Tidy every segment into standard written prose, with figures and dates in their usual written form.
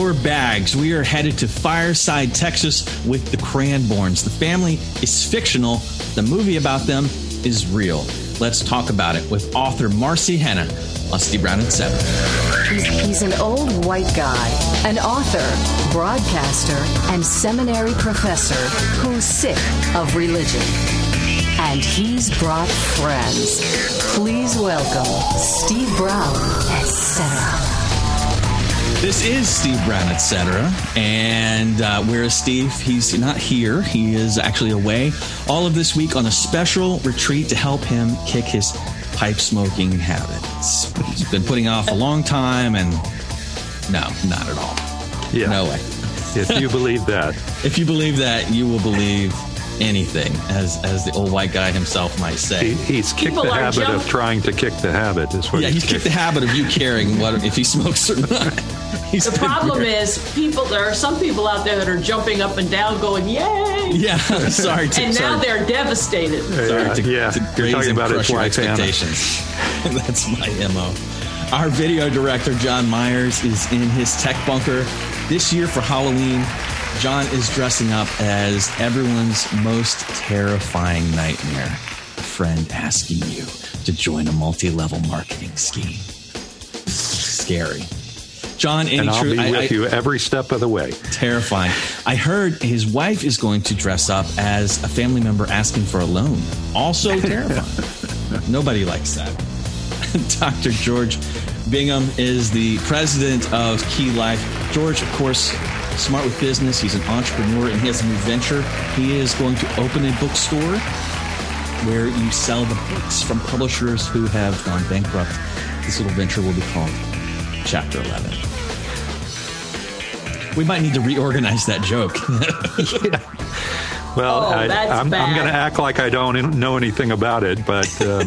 your bags. We are headed to Fireside, Texas with the Cranborns. The family is fictional. The movie about them is real. Let's talk about it with author Marcy Henna on Steve Brown, etc. He's an old white guy, an author, broadcaster, and seminary professor who's sick of religion. And he's brought friends. Please welcome Steve Brown, etc. This is Steve Brown, etc. And where is Steve? He's not here. He is actually away all of this week on a special retreat to help him kick his pipe smoking habits. He's been putting off a long time, and no, not at all. Yeah. No way. If you believe that. If you believe that, you will believe anything, as the old white guy himself might say. He's kicked the habit of trying to kick the habit. Is what he's kicked the habit of you caring what if he smokes or not. The problem is, there are some people out there that are jumping up and down going, yay! Yeah, sorry. And now they're devastated. Sorry to You're talking about his wife, expectations. That's my MO. Our video director, John Myers, is in his tech bunker. This year for Halloween, John is dressing up as everyone's most terrifying nightmare. A friend asking you to join a multi-level marketing scheme. Scary. John, and I'll be with you every step of the way. Terrifying. I heard his wife is going to dress up as a family member asking for a loan. Also terrifying. Nobody likes that. Dr. George Bingham is the president of Key Life. George, of course, smart with business. He's an entrepreneur, and he has a new venture. He is going to open a bookstore where you sell the books from publishers who have gone bankrupt. This little venture will be called Chapter 11. We might need to reorganize that joke. Yeah. Well, I'm going to act like I don't know anything about it, but,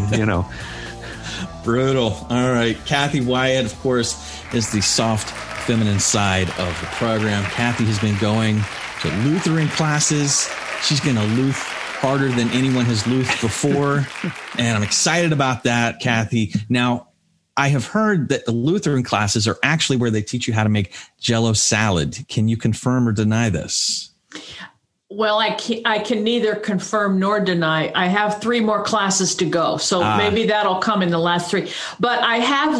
Brutal. All right. Kathy Wyatt, of course, is the soft feminine side of the program. Kathy has been going to Lutheran classes. She's going to Luth harder than anyone has Luth before. And I'm excited about that, Kathy. Now, I have heard that the Lutheran classes are actually where they teach you how to make Jell-O salad. Can you confirm or deny this? Well, I can neither confirm nor deny. I have 3 more classes to go, so maybe that'll come in the last 3. But I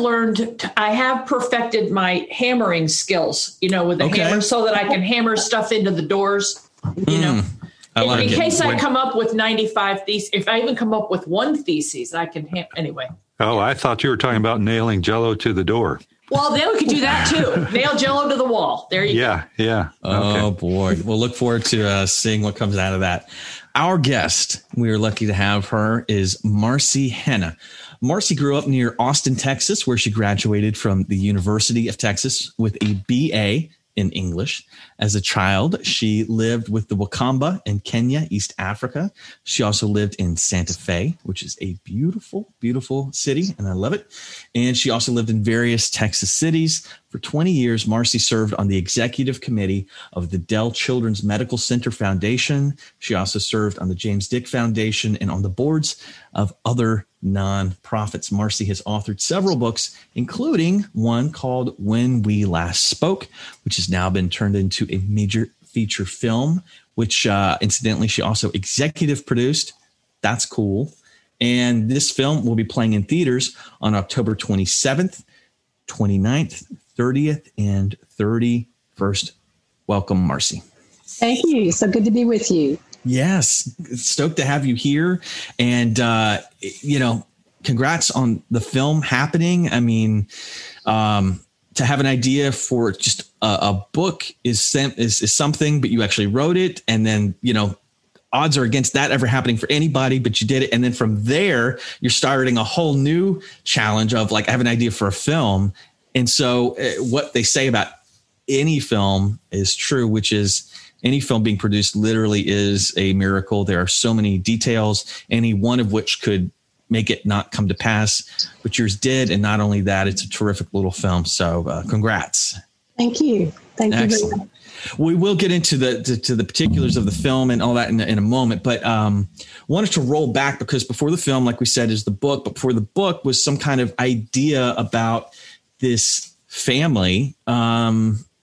have perfected my hammering skills, with the hammer, so that I can hammer stuff into the doors, in case I come up with 95 theses. If I even come up with 1 thesis, I can anyway. Oh, I thought you were talking about nailing Jell-O to the door. Well, then we could do that too. Nail Jell-O to the wall. There you go. Yeah. Oh, boy. We'll look forward to seeing what comes out of that. Our guest, we are lucky to have her, is Marcy Henna. Marcy grew up near Austin, Texas, where she graduated from the University of Texas with a BA in English. As a child, she lived with the Wakamba in Kenya, East Africa. She also lived in Santa Fe, which is a beautiful, beautiful city, and I love it. And she also lived in various Texas cities. For 20 years, Marcy served on the executive committee of the Dell Children's Medical Center Foundation. She also served on the James Dick Foundation and on the boards of other nonprofits. Marcy has authored several books, including one called When We Last Spoke, which has now been turned into a major feature film, which incidentally, she also executive produced. That's cool. And this film will be playing in theaters on October 27th, 29th, 30th, and 31st. Welcome, Marcy. Thank you. So good to be with you. Yes. Stoked to have you here. And, congrats on the film happening. I mean, to have an idea for just a book is something, but you actually wrote it. And then, odds are against that ever happening for anybody, but you did it. And then from there, you're starting a whole new challenge of I have an idea for a film. And so what they say about any film is true, which is any film being produced literally is a miracle. There are so many details, any one of which could make it not come to pass, but yours did. And not only that, it's a terrific little film. So congrats. Thank you. Thank you very much. We will get into the particulars of the film and all that in a moment, but wanted to roll back because before the film, like we said, is the book. But before the book was some kind of idea about this family.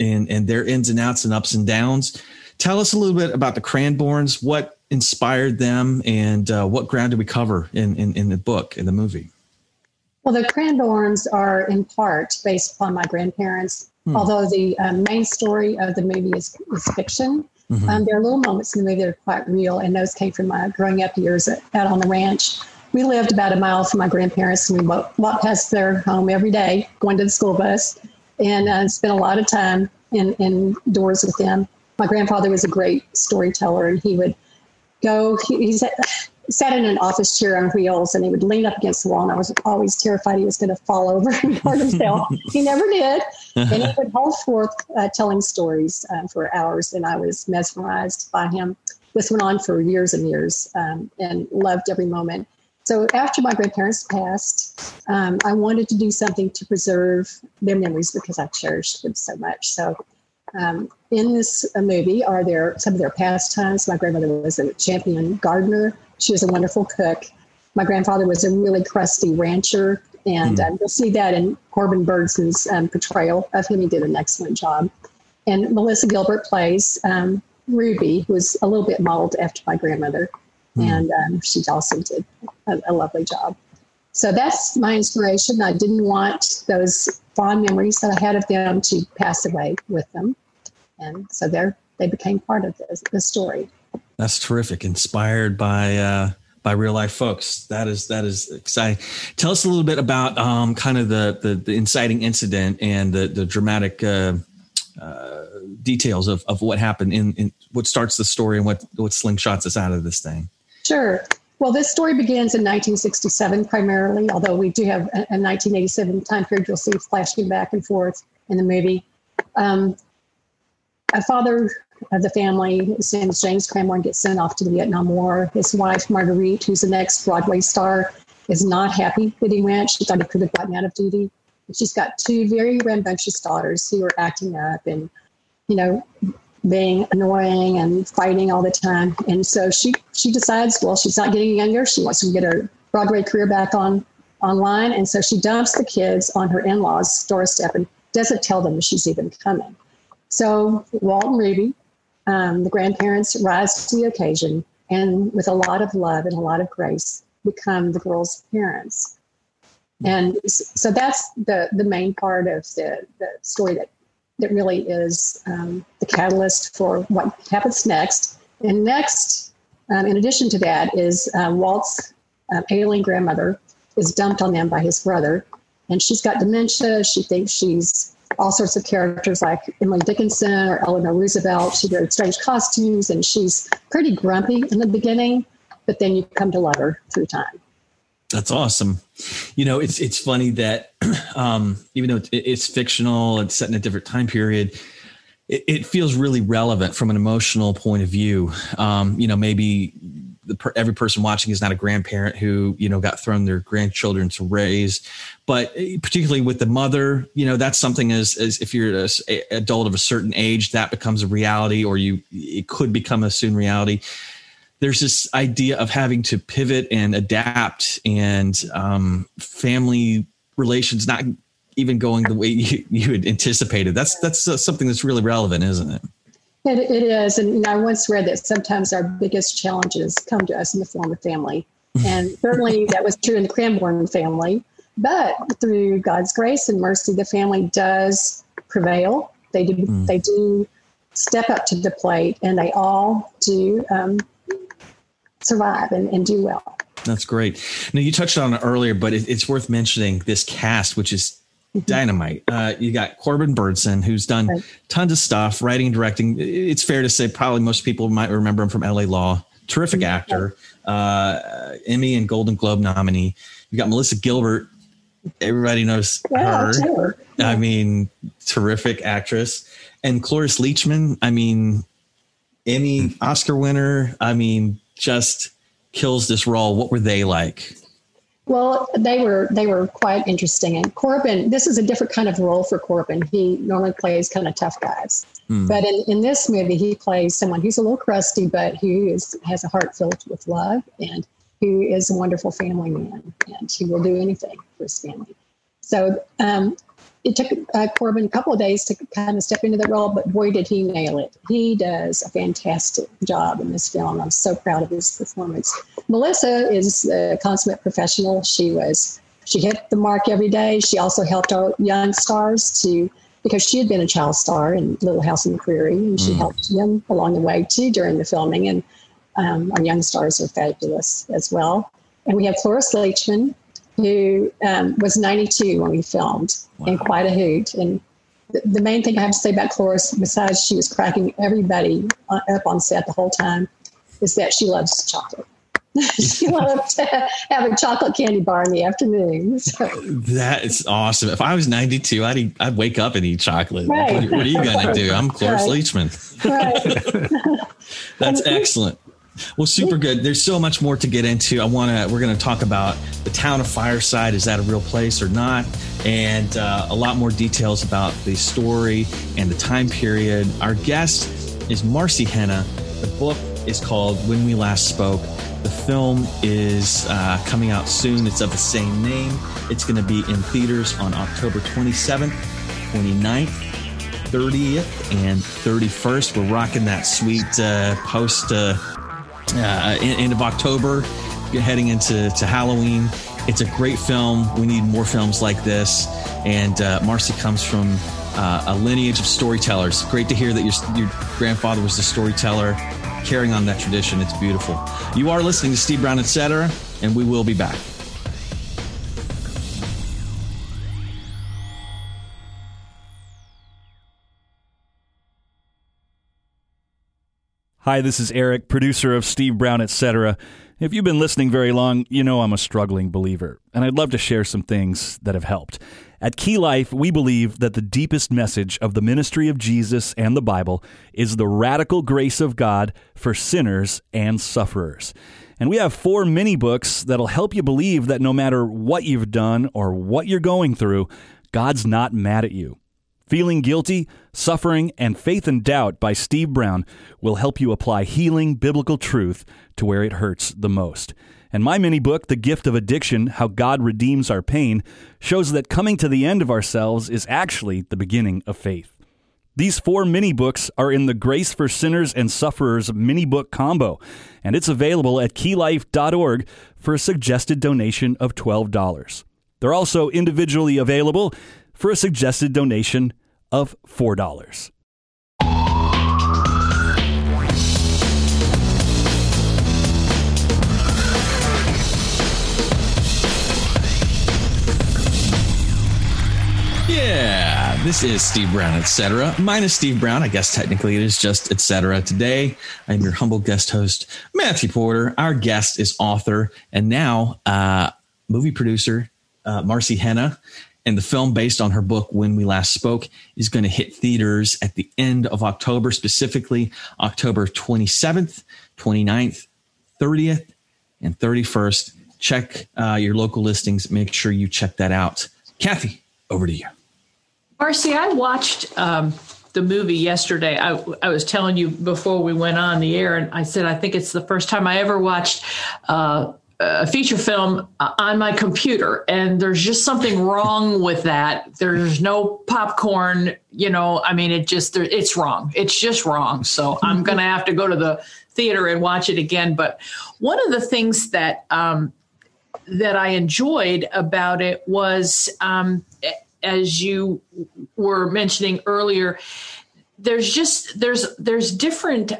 and their ins and outs and ups and downs. Tell us a little bit about the Cranborns, what inspired them, and what ground did we cover in the book, in the movie? Well, the Cranborns are in part based upon my grandparents, although the main story of the movie is fiction. There are little moments in the movie that are quite real, and those came from my growing up years out on the ranch. We lived about a mile from my grandparents, and we walked past their home every day, going to the school bus, and spent a lot of time indoors with them. My grandfather was a great storyteller, and he would go, he sat in an office chair on wheels, and he would lean up against the wall, and I was always terrified he was going to fall over and hurt himself. He never did. And he would hold forth telling stories for hours, and I was mesmerized by him. This went on for years and years, and loved every moment. So after my grandparents passed, I wanted to do something to preserve their memories because I cherished them so much. So in this movie are some of their pastimes. My grandmother was a champion gardener. She was a wonderful cook. My grandfather was a really crusty rancher, and you'll see that in Corbin Birdson's portrayal of him. He did an excellent job. And Melissa Gilbert plays Ruby, who was a little bit modeled after my grandmother, and she also did a lovely job. So that's my inspiration. I didn't want those fond memories that I had of them to pass away with them. And so they became part of the story. That's terrific. Inspired by real life folks. That is exciting. Tell us a little bit about kind of the inciting incident and the dramatic details of what happened in what starts the story and what slingshots us out of this thing. Sure. Well, this story begins in 1967 primarily, although we do have a 1987 time period you'll see flashing back and forth in the movie. A father of the family, his name is James Cranborn, gets sent off to the Vietnam War. His wife, Marguerite, who's the next Broadway star, is not happy that he went. She thought he could have gotten out of duty. But she's got two very rambunctious daughters who are acting up and, being annoying and fighting all the time. And so she decides, well, she's not getting younger. She wants to get her Broadway career back online. And so she dumps the kids on her in-laws' doorstep and doesn't tell them that she's even coming. So Walt and Ruby, the grandparents, rise to the occasion and with a lot of love and a lot of grace become the girls' parents. And so that's the main part of the story that really is the catalyst for what happens next. And next, in addition to that, is Walt's ailing grandmother is dumped on them by his brother. And she's got dementia. She thinks she's all sorts of characters like Emily Dickinson or Eleanor Roosevelt. She wears strange costumes, and she's pretty grumpy in the beginning, but then you come to love her through time. That's awesome. It's funny that even though it's fictional, it's set in a different time period, it feels really relevant from an emotional point of view. Maybe every person watching is not a grandparent who, got thrown their grandchildren to raise, but particularly with the mother, that's something as if you're an adult of a certain age, that becomes a reality, or it could become a soon reality. There's this idea of having to pivot and adapt, and family relations not even going the way you had anticipated. That's something that's really relevant, isn't it? It is. And I once read that sometimes our biggest challenges come to us in the form of family. And certainly that was true in the Cranborn family. But through God's grace and mercy, the family does prevail. They do step up to the plate, and they all do survive and do well. That's great. Now, you touched on it earlier, but it's worth mentioning this cast, which is dynamite. You got Corbin Birdson, who's done tons of stuff, writing and directing. It's fair to say probably most people might remember him from LA Law. Terrific actor, Emmy and Golden Globe nominee. You got Melissa Gilbert. Everybody knows her. Sure. Yeah. I mean, terrific actress. And Cloris Leachman, Emmy, Oscar winner. Just kills this role. What were they like? Well, they were quite interesting. And Corbin, this is a different kind of role for Corbin. He normally plays kind of tough guys. But in this movie, he plays someone who's a little crusty, but who has a heart filled with love, and who is a wonderful family man, and he will do anything for his family. So it took Corbin a couple of days to kind of step into the role, but boy, did he nail it. He does a fantastic job in this film. I'm so proud of his performance. Melissa is a consummate professional. She hit the mark every day. She also helped our young stars because she had been a child star in Little House on the Prairie, and she helped them along the way too during the filming. And our young stars are fabulous as well. And we have Cloris Leachman, who was 92 when we filmed, and quite a hoot. And the main thing I have to say about Cloris, besides she was cracking everybody up on set the whole time, is that she loves chocolate. She loved to have a chocolate candy bar in the afternoon. So. That is awesome. If I was 92, I'd wake up and eat chocolate. Right. What are you going to do? I'm Cloris Leachman. Right. That's excellent. Well, super good. There's so much more to get into. We're going to talk about the town of Fireside. Is that a real place or not? And a lot more details about the story and the time period. Our guest is Marcy Henna. The book is called When We Last Spoke. The film is coming out soon. It's of the same name. It's going to be in theaters on October 27th, 29th, 30th, and 31st. We're rocking that sweet post end of October, heading into Halloween. It's a great film. We need more films like this. And Marcy comes from a lineage of storytellers. Great to hear that your grandfather was a storyteller, carrying on that tradition. It's beautiful. You are listening to Steve Brown, Etc., and we will be back. Hi, this is Eric, producer of Steve Brown, Etc. If you've been listening very long, you know I'm a struggling believer, and I'd love to share some things that have helped. At Key Life, we believe that the deepest message of the ministry of Jesus and the Bible is the radical grace of God for sinners and sufferers. And we have 4 mini books that'll help you believe that no matter what you've done or what you're going through, God's not mad at you. Feeling Guilty, Suffering, and Faith and Doubt by Steve Brown will help you apply healing biblical truth to where it hurts the most. And my mini book, The Gift of Addiction, How God Redeems Our Pain, shows that coming to the end of ourselves is actually the beginning of faith. These 4 mini books are in the Grace for Sinners and Sufferers mini book combo, and it's available at keylife.org for a suggested donation of $12. They're also individually available for a suggested donation of $4. Yeah, this is Steve Brown, Etc. Minus Steve Brown. I guess technically it is just Etc. Today, I'm your humble guest host, Matthew Porter. Our guest is author and now movie producer, Marcy Henna. And the film, based on her book, When We Last Spoke, is going to hit theaters at the end of October, specifically October 27th, 29th, 30th, and 31st. Check your local listings. Make sure you check that out. Kathy, over to you. Marcy, I watched the movie yesterday. I was telling you before we went on the air, and I said I think it's the first time I ever watched a feature film on my computer, and there's just something wrong with that. There's no popcorn, it's wrong. It's just wrong. So I'm going to have to go to the theater and watch it again. But one of the things that I enjoyed about it was, as you were mentioning earlier, there's different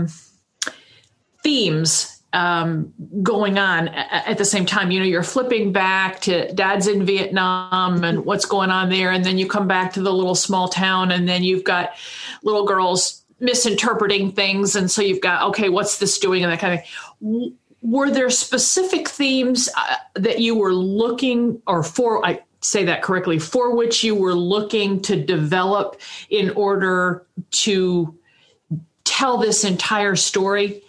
themes going on at the same time. You're flipping back to Dad's in Vietnam and what's going on there. And then you come back to the little small town, and then you've got little girls misinterpreting things. And so you've got, okay, what's this doing? And that kind of thing. Were there specific themes that you were looking, or I say that correctly, for which you were looking to develop in order to tell this entire story?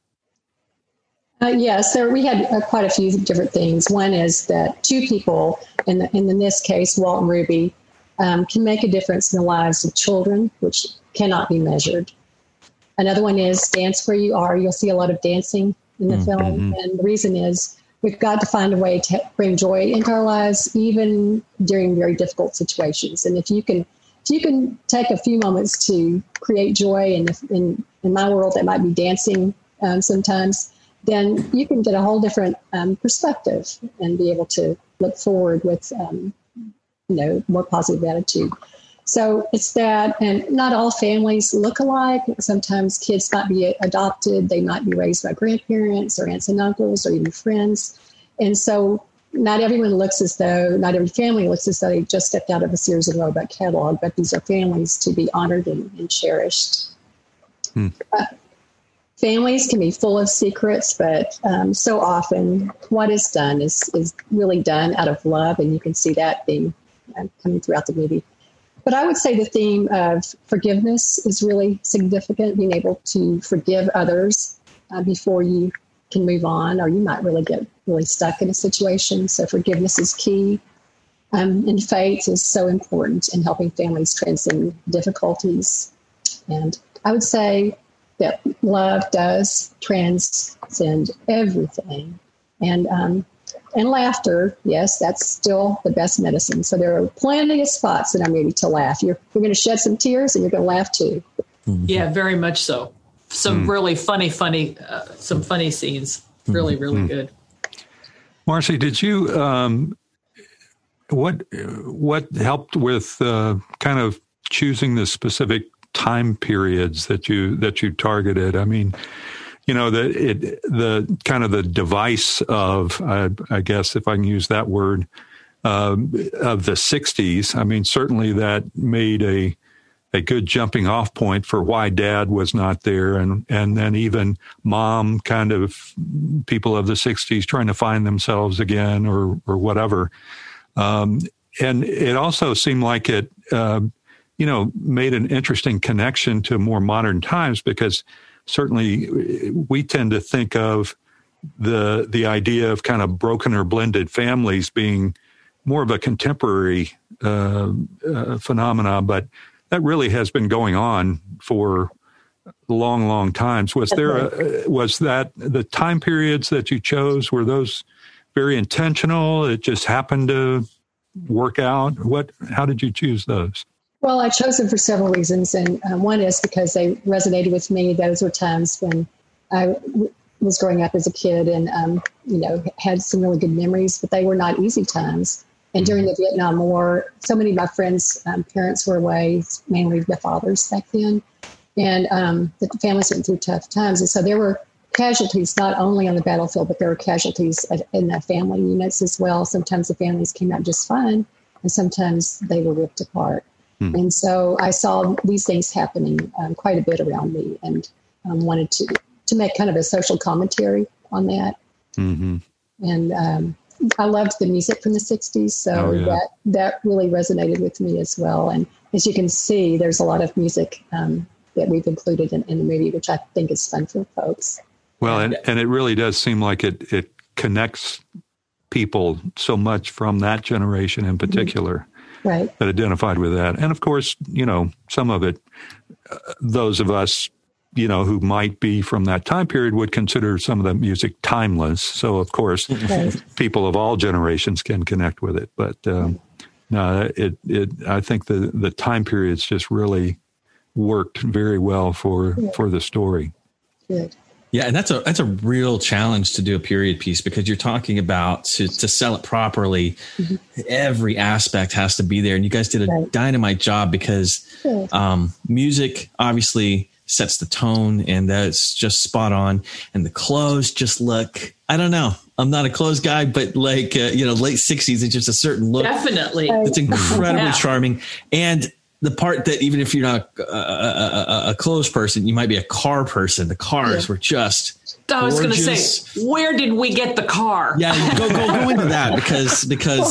Yes, so we had quite a few different things. One is that 2 people, in this case, Walt and Ruby, can make a difference in the lives of children, which cannot be measured. Another one is Dance Where You Are. You'll see a lot of dancing in the film. And the reason is we've got to find a way to bring joy into our lives, even during very difficult situations. And if you can take a few moments to create joy, and in my world that might be dancing sometimes, then you can get a whole different perspective and be able to look forward with more positive attitude. So it's that, and not all families look alike. Sometimes kids might be adopted. They might be raised by grandparents or aunts and uncles or even friends. And so not every family looks as though they just stepped out of a Sears and Roebuck catalog, but these are families to be honored and cherished. Families can be full of secrets, but so often what is done is really done out of love, and you can see that being coming throughout the movie. But I would say the theme of forgiveness is really significant, being able to forgive others before you can move on, or you might really get really stuck in a situation. So forgiveness is key. And faith is so important in helping families transcend difficulties. And I would say that love does transcend everything. And laughter, yes, that's still the best medicine. So there are plenty of spots in our movie to laugh. You're going to shed some tears, and you're going to laugh too. Yeah, very much so. Some really funny scenes. Really, really good. Marcy, did you what helped with kind of choosing the specific time periods that you targeted? I mean, the kind of the device of, I guess, if I can use that word, of the 60s. I mean, certainly that made a good jumping off point for why Dad was not there. And then even Mom, kind of people of the 60s trying to find themselves again or whatever. And it also seemed like it, made an interesting connection to more modern times, because certainly we tend to think of the idea of kind of broken or blended families being more of a contemporary phenomena, but that really has been going on for long, long times. Was that the time periods that you chose, were those very intentional? It just happened to work out? How did you choose those? Well, I chose them for several reasons, and one is because they resonated with me. Those were times when I was growing up as a kid and, had some really good memories, but they were not easy times. And during the Vietnam War, so many of my friends' parents were away, mainly the fathers back then, and the families went through tough times. And so there were casualties not only on the battlefield, but there were casualties in the family units as well. Sometimes the families came out just fine, and sometimes they were ripped apart. And so I saw these things happening quite a bit around me, and wanted to make kind of a social commentary on that. Mm-hmm. And I loved the music from the 60s, so that really resonated with me as well. And as you can see, there's a lot of music that we've included in the movie, which I think is fun for folks. Well, and it really does seem like it connects people so much from that generation in particular. Right. That identified with that. And of course, some of it, those of us, who might be from that time period would consider some of the music timeless. So of course, people of all generations can connect with it. But no, I think the time periods just really worked very well for the story. Good. Yeah, and that's a real challenge to do a period piece, because you're talking about to sell it properly. Mm-hmm. Every aspect has to be there, and you guys did a dynamite job, because music obviously sets the tone, and that's just spot on. And the clothes just look, I don't know, I'm not a clothes guy, but like late 60s, it's just a certain look. Definitely, it's incredibly charming. And the part that even if you're not a clothes person, you might be a car person. The cars were just I was going to say, where did we get the car? Yeah, go into that because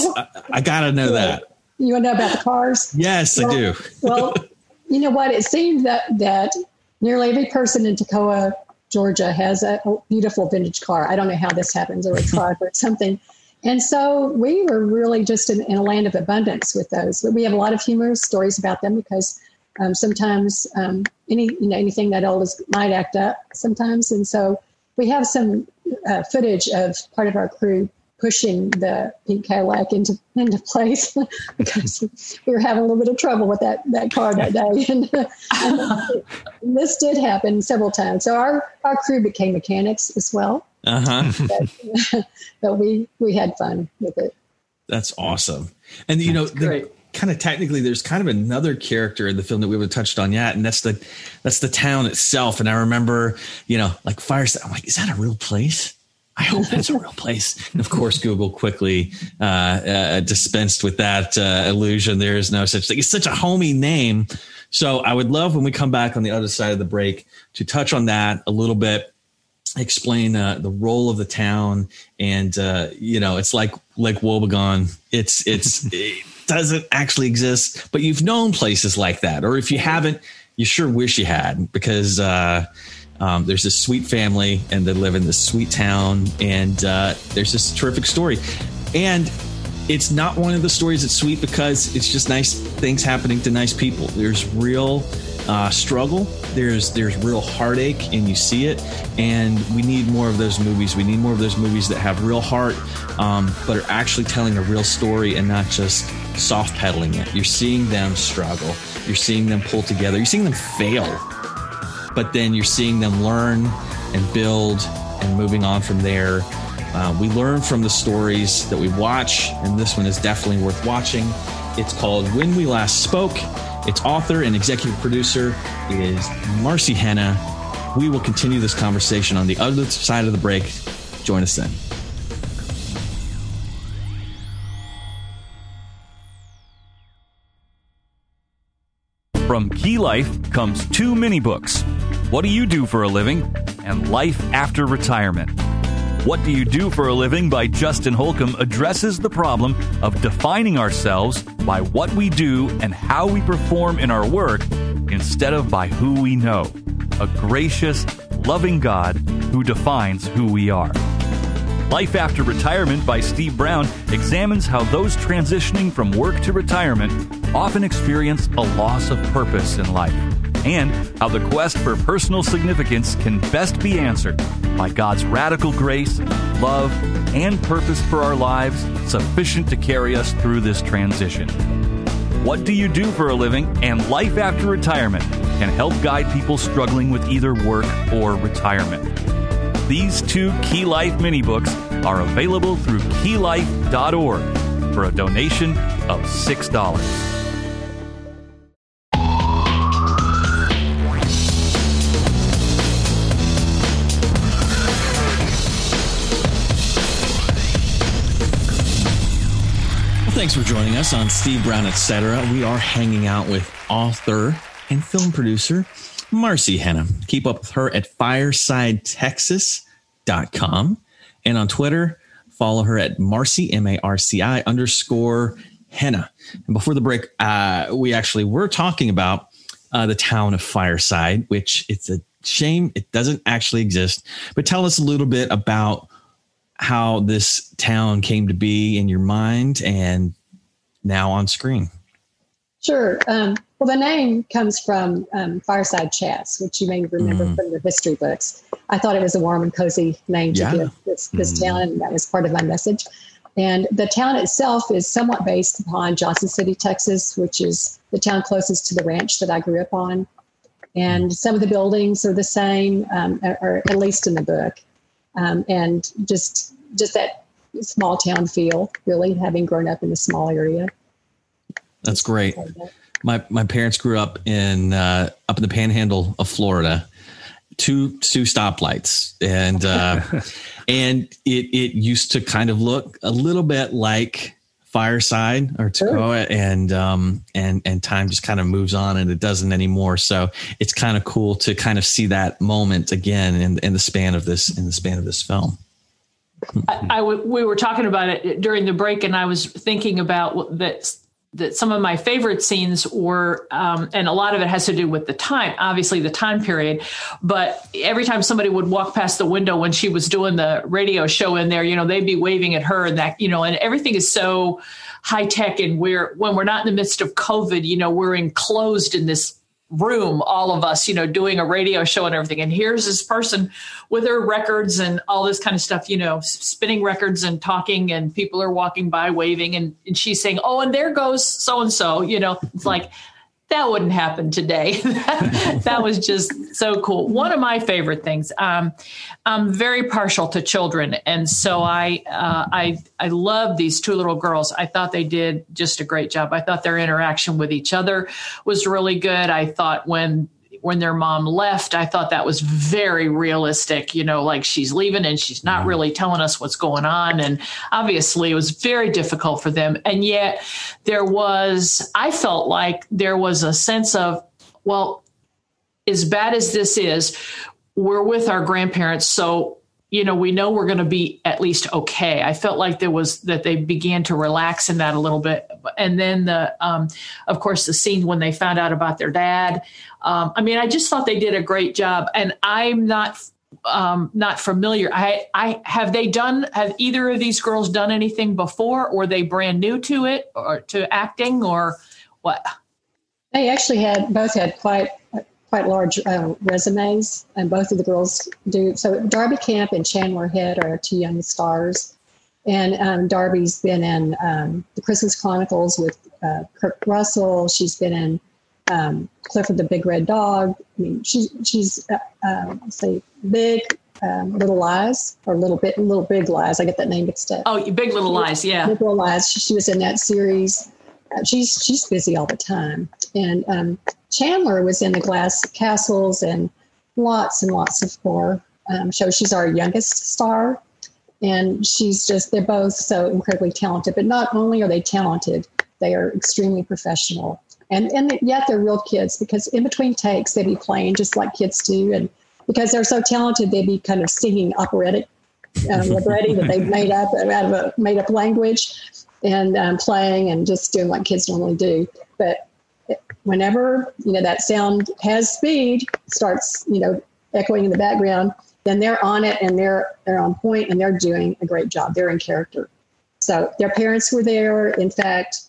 I got to know that. You want to know about the cars? Yes, I do. Well, you know what? It seemed that nearly every person in Toccoa, Georgia, has a beautiful vintage car. I don't know how this happens, or a truck or something. And so we were really just in a land of abundance with those. But we have a lot of humorous stories about them, because sometimes anything that old might act up sometimes. And so we have some footage of part of our crew pushing the pink Cadillac into place because we were having a little bit of trouble with that car that day. And this did happen several times. So our crew became mechanics as well. But we had fun with it. That's awesome. And, you know, kind of technically, there's kind of another character in the film that we haven't touched on yet. And that's the town itself. And I remember, you know, like Fireside, I'm like, is that a real place? I hope that's a real place. And of course, Google quickly dispensed with that illusion. There is no such thing. It's such a homey name. So I would love when we come back on the other side of the break to touch on that a little bit, explain the role of the town. And, you know, it's like Wobegon. It doesn't actually exist, but you've known places like that. Or if you haven't, you sure wish you had, because there's this sweet family and they live in this sweet town, and there's this terrific story. And it's not one of the stories that's sweet because it's just nice things happening to nice people. There's real struggle. There's real heartache, and you see it. And we need more of those movies. We need more of those movies that have real heart, but are actually telling a real story and not just soft pedaling it. You're seeing them struggle. You're seeing them pull together. You're seeing them fail. But then you're seeing them learn and build and moving on from there. We learn from the stories that we watch, and this one is definitely worth watching. It's called When We Last Spoke. Its author and executive producer is Marcy Henna. We will continue this conversation on the other side of the break. Join us then. From Key Life comes 2 mini books. What do you do for a living? And Life After Retirement. What Do You Do for a Living by Justin Holcomb addresses the problem of defining ourselves by what we do and how we perform in our work instead of by who we know. A gracious, loving God who defines who we are. Life After Retirement by Steve Brown examines how those transitioning from work to retirement often experience a loss of purpose in life, and how the quest for personal significance can best be answered by God's radical grace, love, and purpose for our lives sufficient to carry us through this transition. What Do You Do for a Living? And Life After Retirement can help guide people struggling with either work or retirement. These 2 Key Life mini books are available through keylife.org for a donation of $6. Thanks for joining us on Steve Brown, Etc. We are hanging out with author and film producer Marcy Henna. Keep up with her at firesidetexas.com. And on Twitter, follow her at Marcy, MARCI _Henna. And before the break, we actually were talking about the town of Fireside, which it's a shame it doesn't actually exist. But tell us a little bit about how this town came to be in your mind and now on screen. Sure. Well, the name comes from Fireside Chats, which you may remember from the history books. I thought it was a warm and cozy name to give this town, and that was part of my message. And the town itself is somewhat based upon Johnson City, Texas, which is the town closest to the ranch that I grew up on. And some of the buildings are the same, or at least in the book. And just that small town feel, really, having grown up in a small area. That's great. My parents grew up in the Panhandle of Florida, two stoplights, and and it used to kind of look a little bit like Fireside or Toccoa, and time just kind of moves on and it doesn't anymore. So it's kind of cool to kind of see that moment again in the span of this film. We were talking about it during the break, and I was thinking about that some of my favorite scenes were, and a lot of it has to do with the time, obviously the time period, but every time somebody would walk past the window when she was doing the radio show in there, they'd be waving at her, and that, and everything is so high tech, and when we're not in the midst of COVID, we're enclosed in this room, all of us, doing a radio show and everything. And here's this person with her records and all this kind of stuff, spinning records and talking, and people are walking by waving, and she's saying, oh, and there goes so-and-so, it's like, that wouldn't happen today. That was just so cool. One of my favorite things. I'm very partial to children, and so I love these two little girls. I thought they did just a great job. I thought their interaction with each other was really good. I thought when their mom left, I thought that was very realistic, like she's leaving and she's not really telling us what's going on. And obviously it was very difficult for them. And yet I felt like there was a sense of, well, as bad as this is, we're with our grandparents. So, we know we're going to be at least okay. I felt like that they began to relax in that a little bit. And then of course, the scene when they found out about their dad. I just thought they did a great job, and I'm not familiar. Have either of these girls done anything before, or are they brand new to it, or to acting, or what? They actually both had quite large resumes, and both of the girls do. So Darby Camp and Chandler Head are two young stars, and Darby's been in The Christmas Chronicles with Kurt Russell. She's been in Clifford the Big Red Dog. I mean, she's Big Little Lies, or Little Big Lies. I get that name mixed up. Oh, Big Little Lies, yeah. Big Little Lies. She was in that series. She's busy all the time. And Chandler was in The Glass Castles and lots of more shows. She's our youngest star, and they're both so incredibly talented. But not only are they talented, they are extremely professional. And yet they're real kids, because in between takes, they'd be playing just like kids do. And because they're so talented, they'd be kind of singing operatic libretti that they've made up out of a made up language, and playing and just doing what kids normally do. But whenever, that sound has speed, starts, echoing in the background, then they're on it, and they're on point, and they're doing a great job. They're in character. So their parents were there. In fact,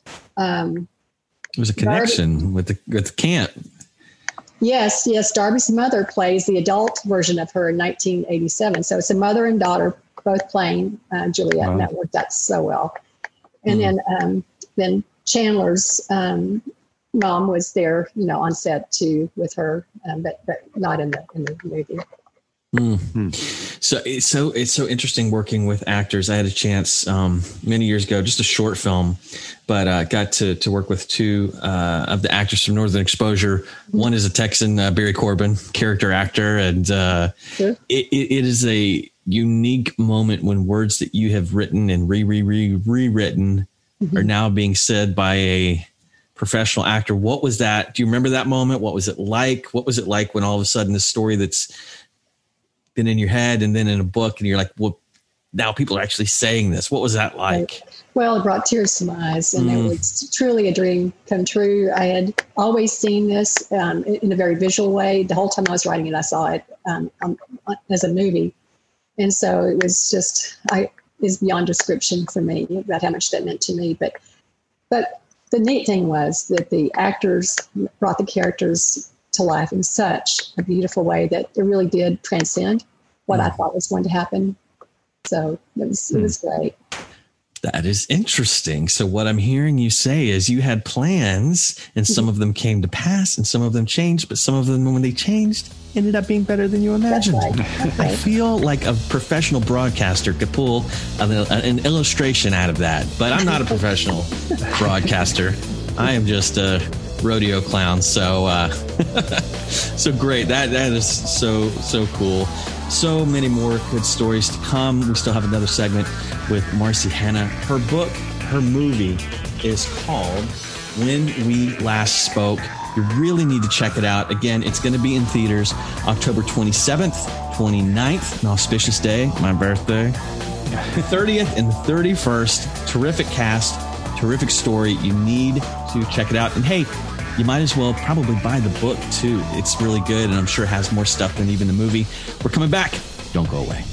it was a connection with the camp. Yes. Darby's mother plays the adult version of her in 1987. So it's a mother and daughter both playing Juliet, and that worked out so well. And then Chandler's mom was there, on set too with her, but not in the movie. Mm-hmm. So it's so interesting working with actors. I had a chance many years ago, just a short film, but got to work with two of the actors from Northern Exposure. One is a Texan, Barry Corbin, character actor, and sure. It is a unique moment when words that you have written and rewritten are now being said by a professional actor. What was that? Do you remember that moment? What was it like? What was it like when all of a sudden this story that's been in your head and then in a book, and you're like, well, now people are actually saying this. What was that like? Well, it brought tears to my eyes, and it was truly a dream come true. I had always seen this in a very visual way. The whole time I was writing it, I saw it as a movie. And so it was just, is beyond description for me about how much that meant to me. But the neat thing was that the actors brought the characters to life in such a beautiful way that it really did transcend what I thought was going to happen. So it was great. That is interesting. So what I'm hearing you say is you had plans, and some of them came to pass and some of them changed, but some of them, when they changed, ended up being better than you imagined. That's right. I feel like a professional broadcaster could pull an illustration out of that, but I'm not a professional broadcaster. I am just a rodeo clown. So, so great. That is so cool. So many more good stories to come. We still have another segment with Marcy Hannah. Her book, her movie is called When We Last Spoke. You really need to check it out. Again, it's going to be in theaters October 27th, 29th, an auspicious day, my birthday, 30th and the 31st. Terrific cast, terrific story. You need to check it out. And hey, you might as well probably buy the book too. It's really good, and I'm sure has more stuff than even the movie. We're coming back. Don't go away.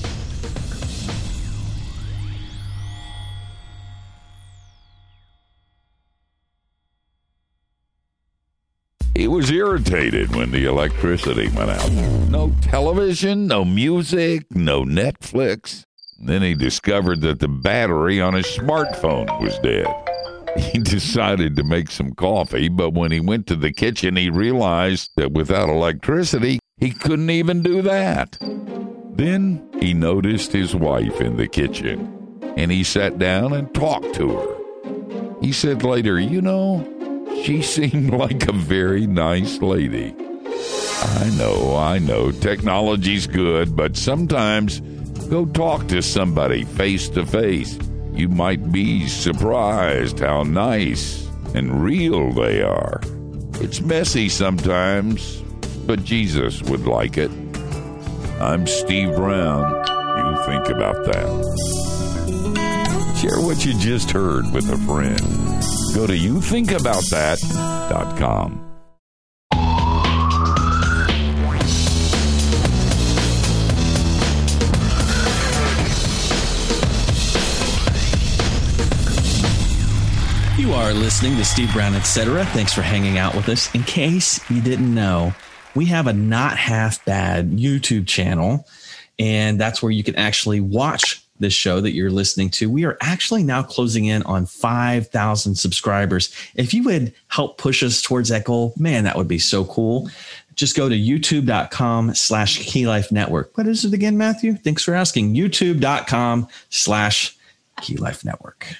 He was irritated when the electricity went out. No television, no music, no Netflix. Then he discovered that the battery on his smartphone was dead. He decided to make some coffee, but when he went to the kitchen, he realized that without electricity, he couldn't even do that. Then he noticed his wife in the kitchen, and he sat down and talked to her. He said later, she seemed like a very nice lady. I know, technology's good, but sometimes go talk to somebody face to face. You might be surprised how nice and real they are. It's messy sometimes, but Jesus would like it. I'm Steve Brown. You think about that. Share what you just heard with a friend. Go to youthinkaboutthat.com. You are listening to Steve Brown, etc. Thanks for hanging out with us. In case you didn't know, we have a Not Half Bad YouTube channel, and that's where you can actually watch this show that you're listening to. We are actually now closing in on 5,000 subscribers. If you would help push us towards that goal, man, that would be so cool. Just go to youtube.com/Key Life Network. What is it again, Matthew? Thanks for asking. youtube.com/Key Life Network.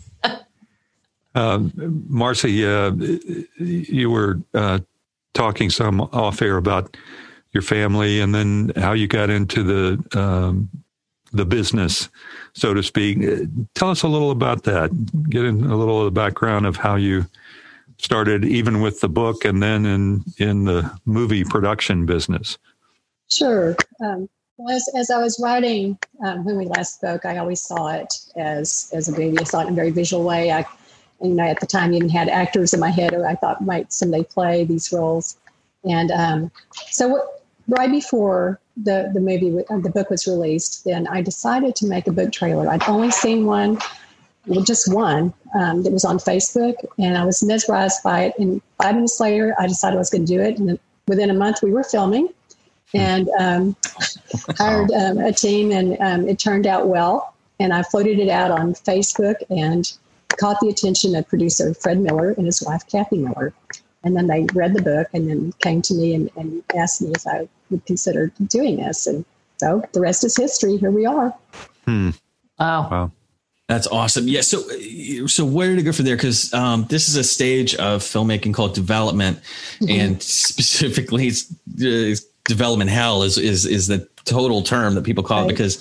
Marcy, you were talking some off air about your family and then how you got into the business, so to speak. Tell us a little about that. Get in a little of the background of how you started, even with the book, and then in the movie production business. Sure. Well, as I was writing, when we last spoke, I always saw it as a movie. I saw it in a very visual way. At the time, even had actors in my head who I thought might someday play these roles. And right before the movie, the book was released, then I decided to make a book trailer. I'd only seen one, just one, that was on Facebook, and I was mesmerized by it. And 5 minutes later, I decided I was going to do it. And within a month, we were filming, and hired a team, and it turned out well. And I floated it out on Facebook and caught the attention of producer Fred Miller and his wife, Kathy Miller. And then they read the book and then came to me and asked me if I would consider doing this. And so the rest is history. Here we are. Wow. That's awesome. Yeah. So where to go from there? Because this is a stage of filmmaking called development, and specifically development hell is the total term that people call it, because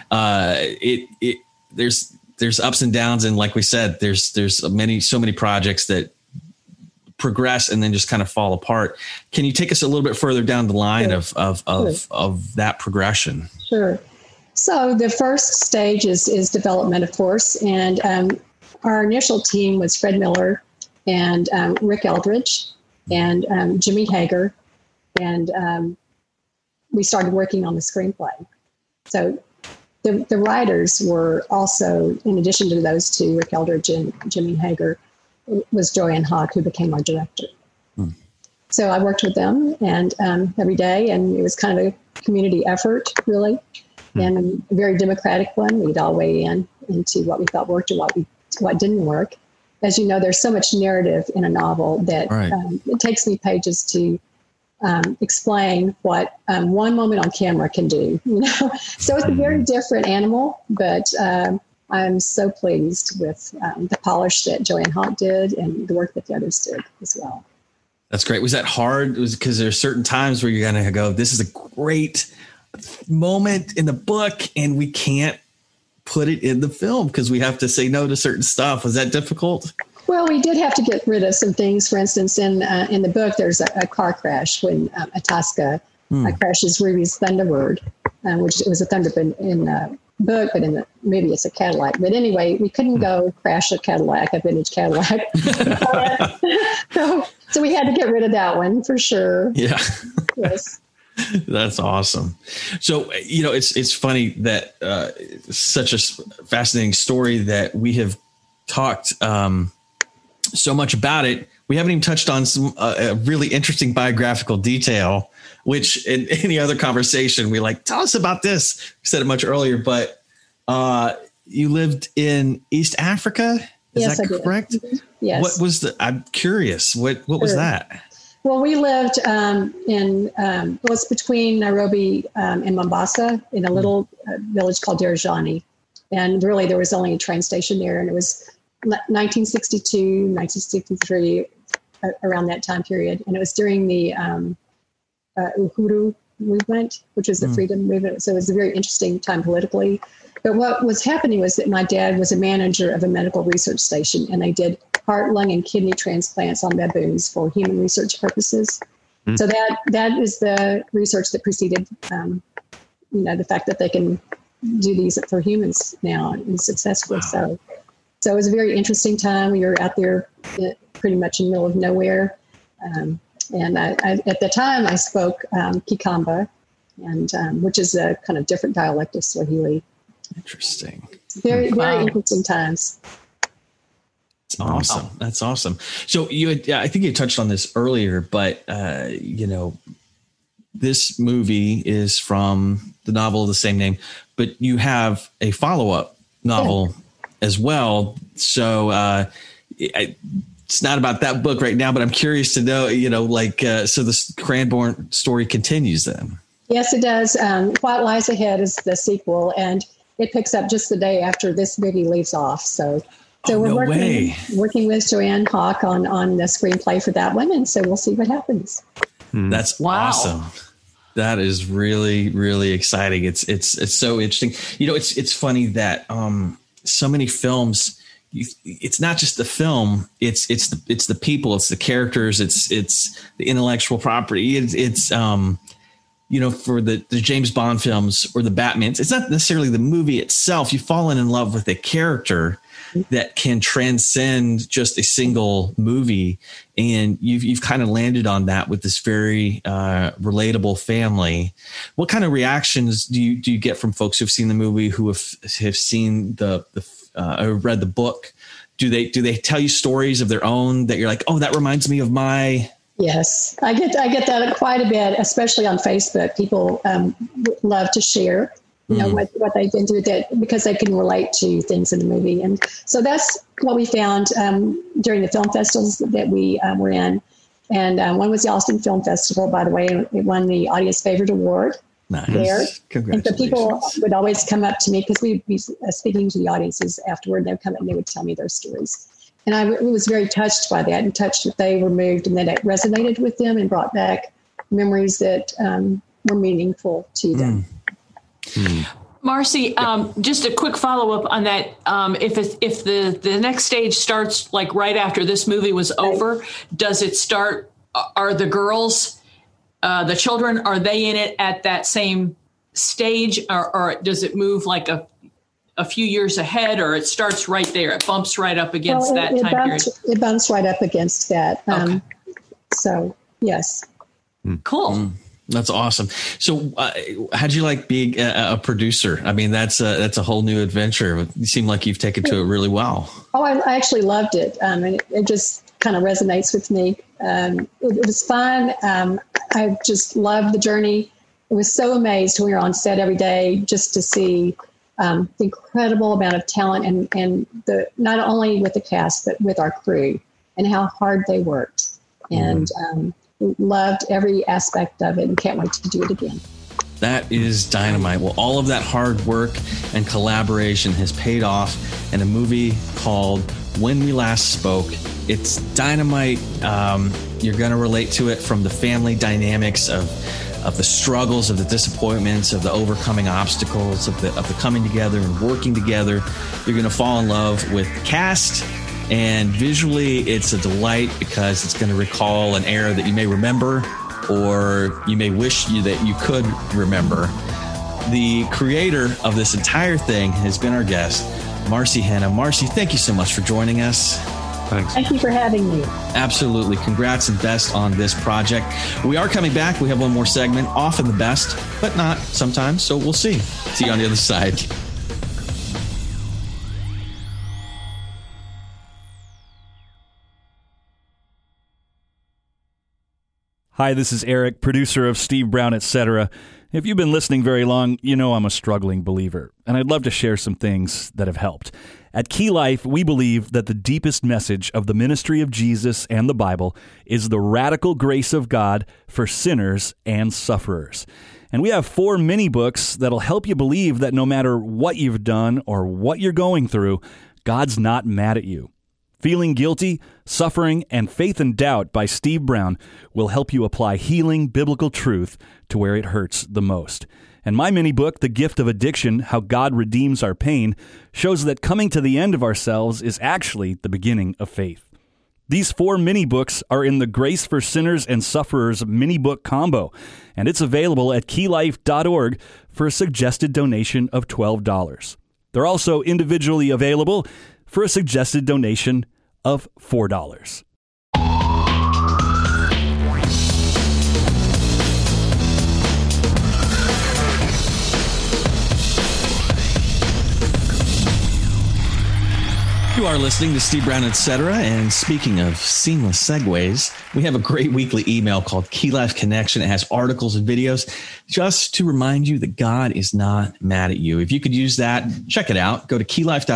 there's ups and downs, and like we said, there's so many projects that progress and then just kind of fall apart. Can you take us a little bit further down the line of that progression? Sure. So the first stage is development, of course, and our initial team was Fred Miller and Rick Eldridge and Jimmy Hager, and we started working on the screenplay. So the writers were also, in addition to those two, Rick Eldridge and Jimmy Hager, was Joanne Hawk, who became our director. So I worked with them and every day, and it was kind of a community effort, really, and a very democratic one. We'd all weigh into what we thought worked and what didn't work. As you know, there's so much narrative in a novel that it takes me pages to explain what one moment on camera can do. So it's a very different animal, but I'm so pleased with the polish that Joanne Hawk did and the work that the others did as well. That's great. Was that hard? Because there's certain times where you're going to go, this is a great moment in the book, and we can't put it in the film because we have to say no to certain stuff. Was that difficult? Well, we did have to get rid of some things. For instance, in the book, there's a car crash when Itasca crashes Ruby's Thunderbird, which was a Thunderbird in the book, but in the movie it's a Cadillac. But anyway, we couldn't go crash a vintage Cadillac. So we had to get rid of that one for sure. Yeah. Yes. That's awesome. So, it's funny that such a fascinating story that we have talked so much about it we haven't even touched on some a really interesting biographical detail, which in any other conversation, we like, tell us about this. We said it much earlier, but you lived in East Africa. Is that correct? Mm-hmm. Yes. What was I'm curious. What was that? Well, we lived it was between Nairobi and Mombasa in a little village called Darajani. And really, there was only a train station there. And it was 1962, 1963, around that time period. And it was during the Uhuru movement, which was the freedom movement. So it was a very interesting time politically. But what was happening was that my dad was a manager of a medical research station, and they did heart, lung, and kidney transplants on baboons for human research purposes. So that is the research that preceded, the fact that they can do these for humans now and successfully. So it was a very interesting time. We were out there pretty much in the middle of nowhere. And I, at the time, I spoke Kikamba, and which is a kind of different dialect of Swahili. Interesting. Very interesting times. That's awesome. That's awesome. So I think you touched on this earlier, but this movie is from the novel of the same name, but you have a follow-up novel as well. So it's not about that book right now, but I'm curious to know, so this Cranbourne story continues then. Yes, it does. What Lies Ahead is the sequel, and it picks up just the day after this movie leaves off. So we're working with Joanne Hawk on the screenplay for that one, and so we'll see what happens. That's awesome. That is really, really exciting. It's so interesting. It's funny that so many films. It's not just the film. It's the people. It's the characters. It's the intellectual property. It's for the James Bond films or the Batmans, it's not necessarily the movie itself. You've fallen in love with a character that can transcend just a single movie. And you've kind of landed on that with this very relatable family. What kind of reactions do you get from folks who've seen the movie, who have seen or read the book? Do they tell you stories of their own that you're like, oh, that reminds me of my... Yes, I get that quite a bit, especially on Facebook. People love to share, what they've been through, that because they can relate to things in the movie. And so that's what we found during the film festivals that we were in. And one was the Austin Film Festival, by the way. It won the Audience Favorite Award. Nice. There. Congratulations. And so people would always come up to me because we'd be speaking to the audiences afterward. They'd come up and they would tell me their stories. And I was very touched by that, and touched that they were moved and that it resonated with them and brought back memories that were meaningful to them. Marcy, just a quick follow-up on that. If the next stage starts like right after this movie was over, does it start? Are the girls, the children, are they in it at that same stage, or does it move like a few years ahead, or it starts right there? It bumps right up against that time period. It bumps right up against that. Okay. So, yes. Cool. That's awesome. So how'd you like being a producer? I mean, that's a whole new adventure. You seem like you've taken to it really well. Oh, I actually loved it. And it just kind of resonates with me. It was fun. I just loved the journey. I was so amazed when we were on set every day just to see the incredible amount of talent and not only with the cast, but with our crew and how hard they worked. And loved every aspect of it and can't wait to do it again. That is dynamite. Well, all of that hard work and collaboration has paid off in a movie called When We Last Spoke. It's dynamite. You're going to relate to it from the family dynamics of the struggles, of the disappointments, of the overcoming obstacles, of the coming together and working together. You're going to fall in love with the cast, and visually it's a delight because it's going to recall an era that you may remember or you may wish that you could remember. The creator of this entire thing has been our guest, Marcy Henna. Marcy, thank you so much for joining us. Thanks. Thank you for having me. Absolutely. Congrats and best on this project. We are coming back. We have one more segment, often the best, but not sometimes. So we'll see. See you on the other side. Hi, this is Eric, producer of Steve Brown, etc. If you've been listening very long, you know I'm a struggling believer, and I'd love to share some things that have helped. At Key Life, we believe that the deepest message of the ministry of Jesus and the Bible is the radical grace of God for sinners and sufferers. And we have 4 mini books that'll help you believe that no matter what you've done or what you're going through, God's not mad at you. Feeling Guilty, Suffering, and Faith and Doubt by Steve Brown will help you apply healing biblical truth to where it hurts the most. And my mini book, The Gift of Addiction, How God Redeems Our Pain, shows that coming to the end of ourselves is actually the beginning of faith. These 4 mini books are in the Grace for Sinners and Sufferers mini book combo, and it's available at keylife.org for a suggested donation of $12. They're also individually available for a suggested donation of $4. You are listening to Steve Brown, etc. And speaking of seamless segues, we have a great weekly email called Key Life Connection. It has articles and videos just to remind you that God is not mad at you. If you could use that, check it out. Go to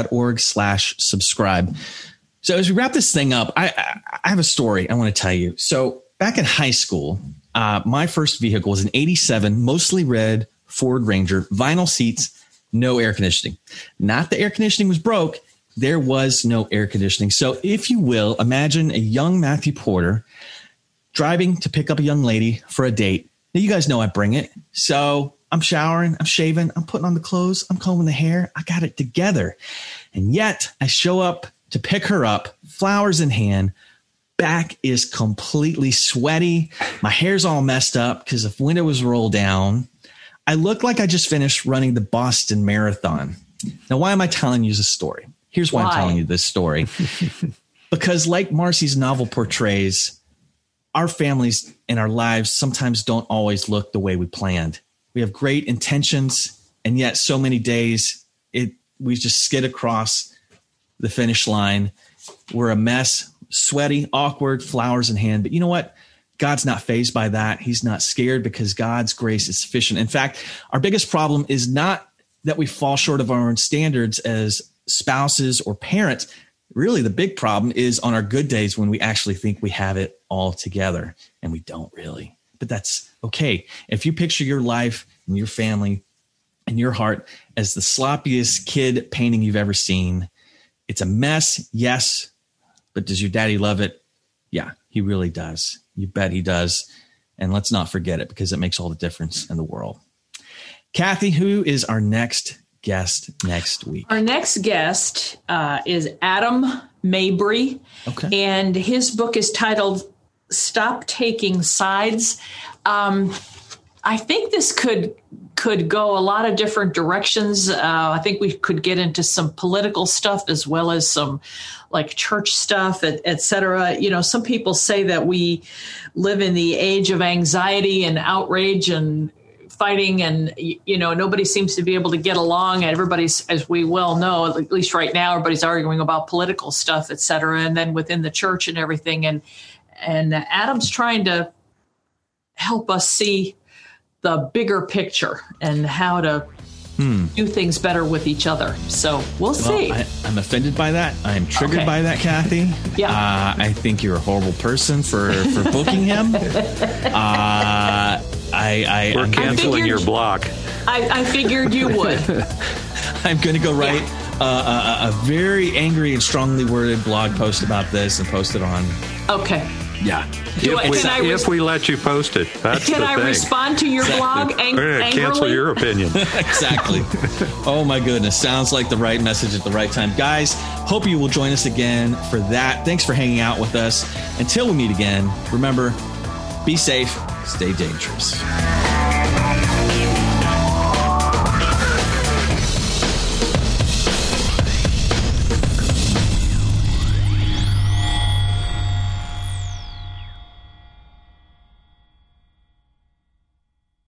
keylife.org/subscribe. So as we wrap this thing up, I have a story I want to tell you. So back in high school, my first vehicle was an 87, mostly red Ford Ranger, vinyl seats, no air conditioning. Not the air conditioning was broke. There was no air conditioning. So if you will, imagine a young Matthew Porter driving to pick up a young lady for a date. Now, you guys know I bring it. So I'm showering, I'm shaving, I'm putting on the clothes, I'm combing the hair. I got it together. And yet I show up to pick her up, flowers in hand. Back is completely sweaty. My hair's all messed up because the window was rolled down. I look like I just finished running the Boston Marathon. Now, why am I telling you this story? Here's why I'm telling you this story. Because like Marcy's novel portrays, our families and our lives sometimes don't always look the way we planned. We have great intentions, and yet so many days we just skid across the finish line. We're a mess, sweaty, awkward, flowers in hand. But you know what? God's not fazed by that. He's not scared because God's grace is sufficient. In fact, our biggest problem is not that we fall short of our own standards as spouses or parents. Really, the big problem is on our good days when we actually think we have it all together, and we don't really. But that's okay. If you picture your life and your family and your heart as the sloppiest kid painting you've ever seen, it's a mess, yes, but does your daddy love it? Yeah, he really does. You bet he does. And let's not forget it, because it makes all the difference in the world. Kathy, who is our next guest next week? Our next guest is Adam Mabry, and his book is titled Stop Taking Sides. I think this could go a lot of different directions. I think we could get into some political stuff as well as some like church stuff, et cetera. You know, some people say that we live in the age of anxiety and outrage and fighting, and nobody seems to be able to get along. Everybody's, as we well know, at least right now, everybody's arguing about political stuff, et cetera, and then within the church and everything. And Adam's trying to help us see the bigger picture and how to do things better with each other. So we'll see. I'm offended by that. I am triggered by that, Kathy. Yeah. I think you're a horrible person for booking him. We're canceling your block. I figured you would. I'm going to go write a very angry and strongly worded blog post about this and post it on. Okay. Yeah. If we let you post it, that's the thing. Can I respond to your blog angrily? Cancel your opinion. Exactly. Oh, my goodness. Sounds like the right message at the right time. Guys, hope you will join us again for that. Thanks for hanging out with us. Until we meet again, remember, be safe, stay dangerous.